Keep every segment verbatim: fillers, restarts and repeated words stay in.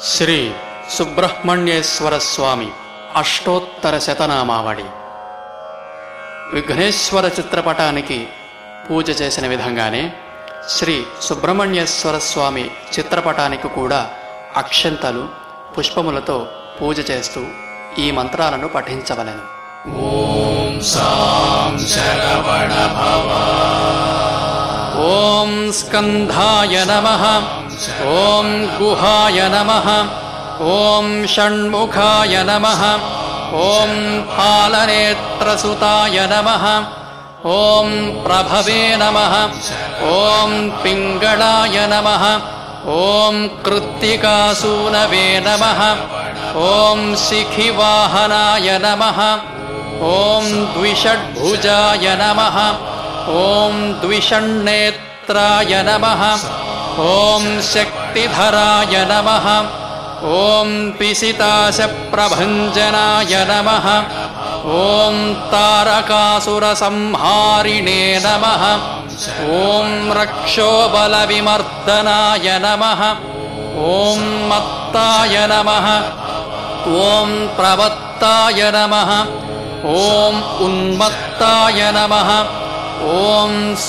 శ్రీ సుబ్రహ్మణ్యేశ్వర స్వామి అష్టోత్తర శతనామావళి. విఘ్నేశ్వర చిత్రపటానికి పూజ చేసిన విధంగానే శ్రీ సుబ్రహ్మణ్యేశ్వర స్వామి చిత్రపటానికి కూడా అక్షంతలు పుష్పములతో పూజ చేస్తూ ఈ మంత్రాలను పఠించవలెను. ఓం సాం శరవణ భవ. ఓం స్కంధాయ నమః. ఓం గుహాయ నమః. ఓం షణ్ముఖాయ నమః. ఓం పాలనేత్రసుతాయ నమః. ఓం ప్రభవే నమః. ఓం పింగళాయ నమః. ఓం కృత్తికాసూనవే నమః. ఓం శిఖివాహనాయ నమః. ఓం ద్విషడ్భుజాయ నమః. ఓం ద్విషణ్నేత్రాయ నమః. ఓం శక్తిధరాయ నమః. ఓం పిశితాశప్రభంజనాయ నమః. ఓం తారకాసురసంహారిణే నమః. ఓం రక్షోబలవిమర్దనాయ నమః. ఓం మత్తాయ నమః. ఓం ప్రవత్తాయ నమః. ఓం ఉన్మత్తాయ నమః. ఓం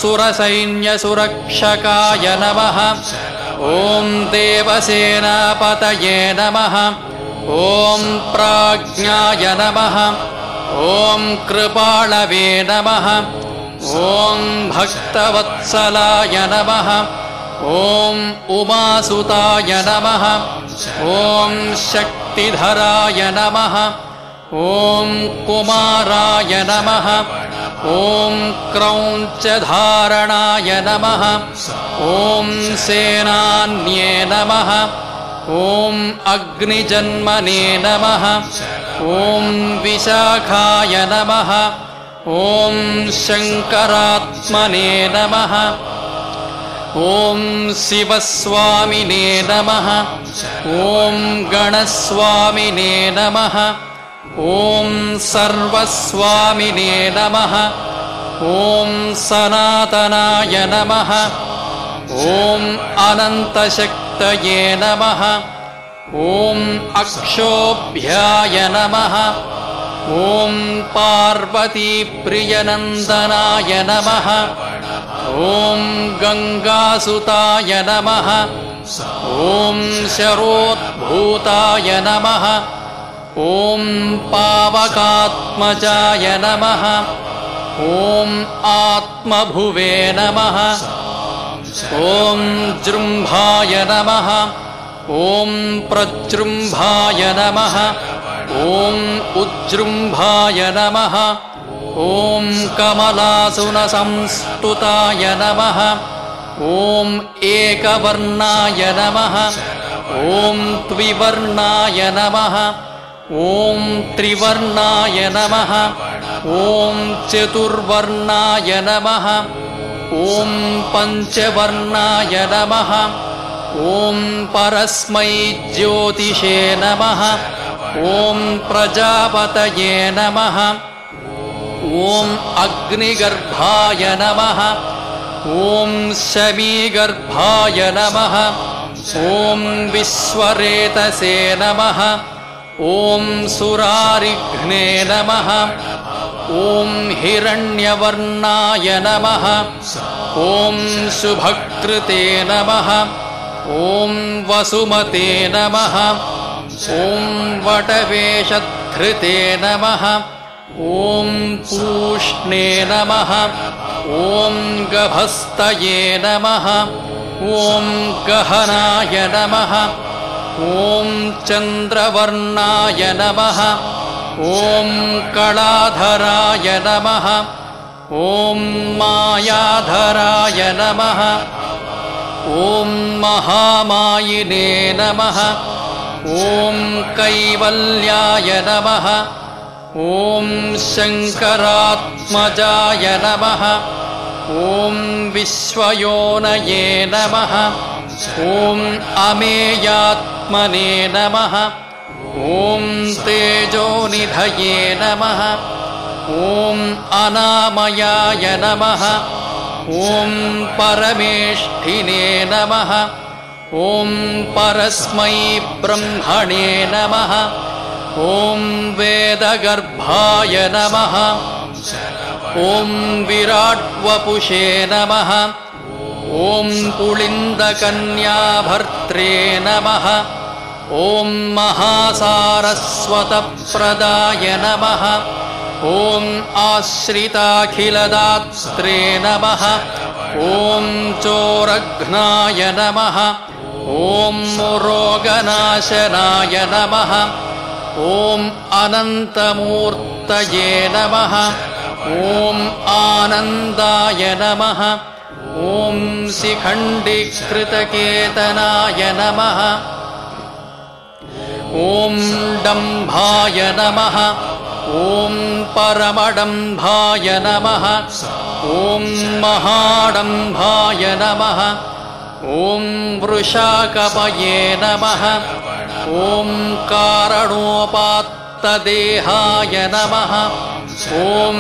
సురసైన్యసురక్షకాయ నమః. ఓం దేవసేనాపతయే నమః. ఓం ప్రాజ్ఞాయ నమః. ఓం కృపాళవే నమః. ఓం భక్తవత్సలాయ నమః. ఓం ఉమాసుతాయ నమః. ఓం శక్తిధరాయ నమః. ఓం కుమారాయ నమః. ఓం క్రౌంచధారణాయ నమః. ఓం సేనాన్యే నమః. ఓం అగ్నిజన్మనే నమః. ఓం విశాఖాయ నమః. ఓం శంకరాత్మనే నమః. ఓం శివస్వామినే నమః. ఓం గణస్వామినే నమః. ఓం సర్వస్వామినే నమః. ఓం సనాతనాయ నమః. ఓం అనంతశక్తయే నమః. ఓం అక్షోభ్యాయ నమః. ఓం పార్వతీప్రియనందనాయ నమః. ఓం గంగాసుతాయ నమః. ఓం శరోద్భూతాయ నమః. ఓం పావకాత్మజాయ నమః. ఓం ఆత్మభువే నమః. ఓం జృంభాయ నమః. ఓం ప్రజృంభాయ నమః. ఓం ఉజృంభాయ నమః. ఓం కమలాసున సంస్తుతాయ నమః. ఓం ఏకవర్ణాయ నమః. ఓం ద్వివర్ణాయ నమః. ఓం త్రివర్ణాయ నమః. ఓం చతుర్వర్ణాయ నమః. ఓం పంచవర్ణాయ నమః. ఓం పరస్మై జ్యోతిషే నమః. ఓం ప్రజాపతయే నమః. ఓం అగ్నిగర్భాయ నమః. ఓం శమీగర్భాయ నమః. ఓం విశ్వరేతసే నమః. ఓం సురారిఘ్నే నమః. ఓం హిరణ్యవర్ణాయ నమః. ఓం శుభకృతే నమః. ఓం వసుమతే నమః. ఓం వటవేషధృతే నమః. ఓం పూష్ణే నమః. ఓం గభస్తయే నమః. ఓం గహనాయ నమః. ఓం చంద్రవర్ణాయ నమః. ఓం కళాధరాయ నమః. ఓం మాయాధరాయ నమః. ఓం మహామాయినే నమః. ఓం కైవల్యాయ నమః. ఓం శంకరాత్మజాయ నమః. ఓం విశ్వయోనయే నమః. ఓం అమేయాత్మనే నమః. ఓం తేజోనిధయే నమః. ఓం అనామయాయ నమః. ఓం పరమేష్ఠినే నమః. ॐ परस्मै ब्रह्मणे नमः ॐ वेदगर्भाय नमः ॐ विराट्वपुषे नमः ॐ पुलिन्दकन्याभर्त्रे नमः ॐ महासारस्वतप्रदाय नमः ॐ आश्रिताखिलदात्रे नमः ॐ चोरघ्नाय नमः ॐ रोगनाशनाय नमः ॐ अनन्तमूर्तये नमः ॐ आनन्दाय नमः ॐ शिखण्डीकृतकेतनाय नमः ॐ डम्भाय नमः ॐ परमडम्भाय नमः ॐ महाडम्भाय नमः ॐ वृषाकपये नमः ॐ कारणोपात्तदेहाय नमः ॐ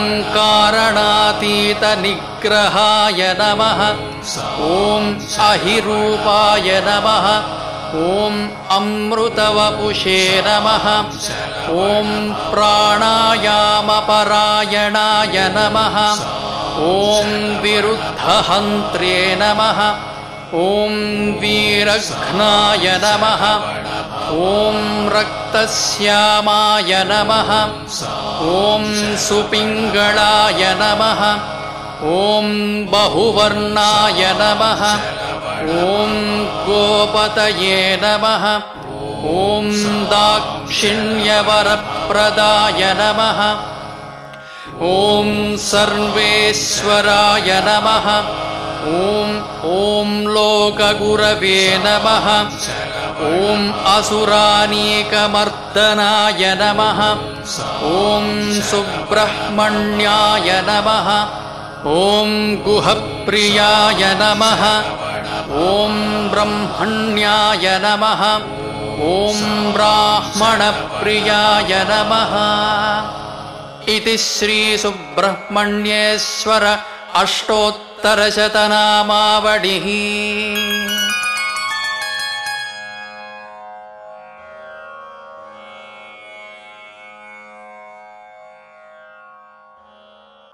कारणातीतनिग्रहाय नमः ॐ अहिरूपाय नमः ॐ अमृतवपुषे नमः ॐ प्राणायामपरायणाय नमः ॐ विरुद्धहन्त्रे नमः ॐ वीरघ्नाय नमः ॐ रक्तश्यामाय नमः ॐ सुपिङ्गळाय नमः ॐ बहुवर्णाय नमः ॐ गोपतये नमः ॐ दाक्षिण्यवरप्रदाय नमः ॐ सर्वेश्वराय नमः ॐ ॐ लोकगुरवे नमः ॐ असुरानीकमर्दनाय नमः ॐ सुब्रह्मण्याय नमः ॐ गुहप्रियाय नमः ॐ ब्रह्मण्याय नमः ॐ ब्राह्मणप्रियाय नमः इति श्रीसुब्रह्मण्येश्वर अष्टोत्तरशतनामावलिः।